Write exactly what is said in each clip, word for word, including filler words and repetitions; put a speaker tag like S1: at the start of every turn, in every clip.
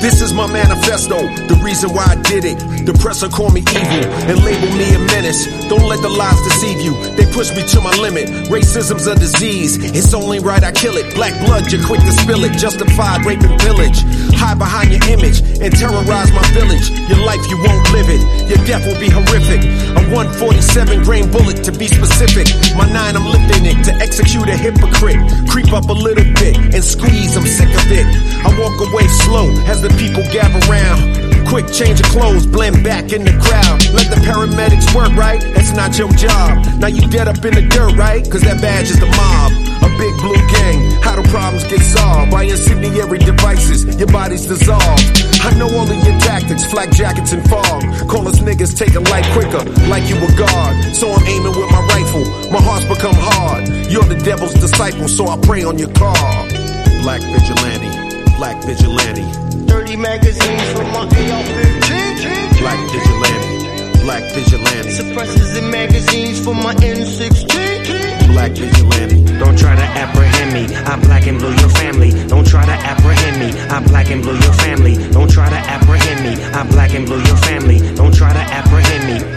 S1: This is my manifesto, the reason why I did it. The press will call me evil and label me a menace. Don't let the lies deceive you, they push me to my limit. Racism's a disease, it's only right I kill it. Black blood, you're quick to spill it. Justified rape and pillage. Hide behind your image and terrorize my village. Your life, you won't live it, your death will be horrific. A one forty-seven grain bullet to be specific. My nine, I'm lifting it to execute a hypocrite. Creep up a little bit and squeeze, I'm sick of it. I walk away slow as the people gather round. Quick change of clothes, blend back in the crowd. Let the paramedics work, right? That's not your job. Now you dead up in the dirt, right? Cause that badge is the mob. A big blue gang, how do problems get solved? By incendiary devices, your body's dissolved. I know all of your tactics, flak jackets and fog. Call us niggas, take a life quicker, like you a god. So I'm aiming with my rifle, my heart's become hard. You're the devil's disciple, so I pray on your car. Black vigilante, black vigilante.
S2: Dirty magazines from my A R fifteen.
S1: Black vigilante, black vigilante.
S2: Suppressors and magazines for my N sixteen.
S1: Black vigilante.
S3: Don't try to apprehend me, I'm black and blue your family. Don't try to apprehend me, I'm black and blue your family. Don't try to apprehend me, I'm black and blue your family. Don't try to apprehend me.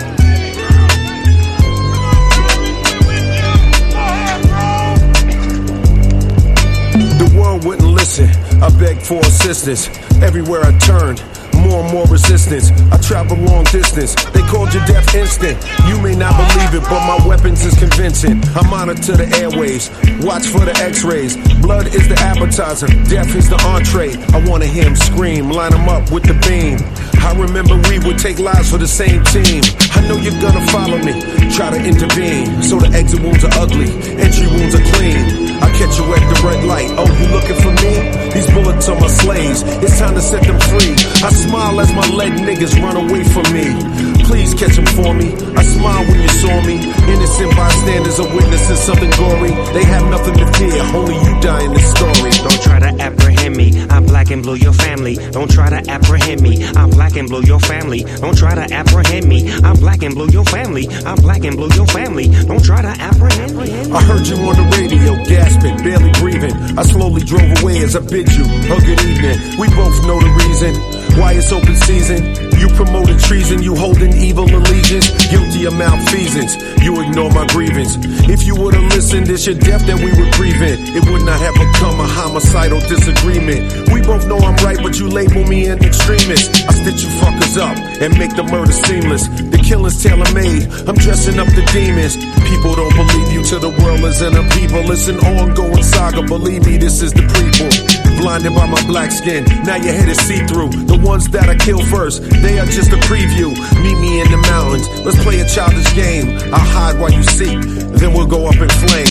S1: The world wouldn't listen, I begged for assistance. Everywhere I turned, more and more resistance. I travel long distance, they called your death instant. You may not believe it, but my weapons is convincing. I monitor the airwaves, watch for the x-rays. Blood is the appetizer, death is the entree. I wanna hear him scream, line him up with the beam. I remember we would take lives for the same team. I know you're gonna follow me, try to intervene. So the exit wounds are ugly, entry wounds are clean. I catch you at the red light, oh you looking for me? These bullets are my slaves, it's time to set them free. I smile as my lead niggas run away from me. Please catch them for me, I smile when you saw me. Innocent bystanders are witnessing something gory. They have nothing to fear, only you die in this story.
S3: Don't try to apprehend me, I'm black and blue your family. Don't try to apprehend me, I'm black and blue your family. Don't try to apprehend me, I'm black and blue your family. I'm black and blue your family. Don't try to apprehend me.
S1: I heard you on the radio, gasping, barely breathing. I slowly drove away as I bid you a good evening. We both know the reason why it's open season. You promoted treason, you holding evil allegiance. Guilty of malfeasance, you ignore my grievance. If you would've listened, it's your death that we would prevent. It would not have become a homicidal disagreement. We both know I'm right, but you label me an extremist. I stitch you fuckers up and make the murder seamless. The killing's tailor-made, I'm dressing up the demons. People don't believe you till the world is in a people. It's an ongoing saga, believe me, this is the prequel. Blinded by my black skin, now your head is see-through. The ones that I kill first, they are just a preview. Meet me in the mountains, let's play a childish game. I'll hide while you seek, then we'll go up in flames.